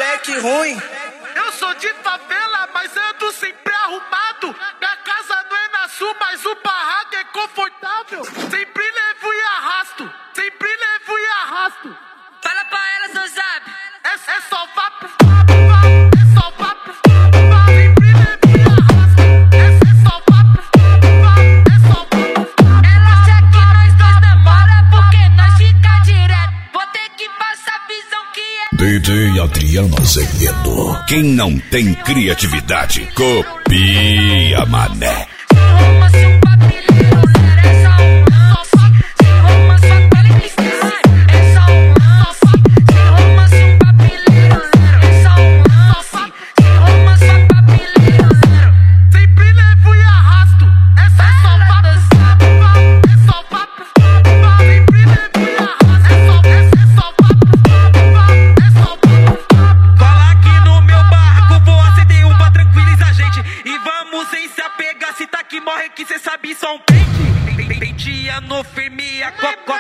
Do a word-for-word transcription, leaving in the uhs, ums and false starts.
moleque ruim. Eu sou de favela, mas ando sempre arrumado. Minha casa não é na sul, mas o barraco é confortável. Sempre levo e arrasto, sempre levo e arrasto. Fala pra elas no zap. É, é só vá pro é só vá pro sempre levo e arrasto. É, é só vá pro é só vá pro Ela acha que nós dois namora porque nós fica direto. Vou ter que passar visão que é D J Adriano Azevedo. Quem não tem criatividade, copia, mané. Morre que cê sabe só um pente. Pentia no firme, a cocó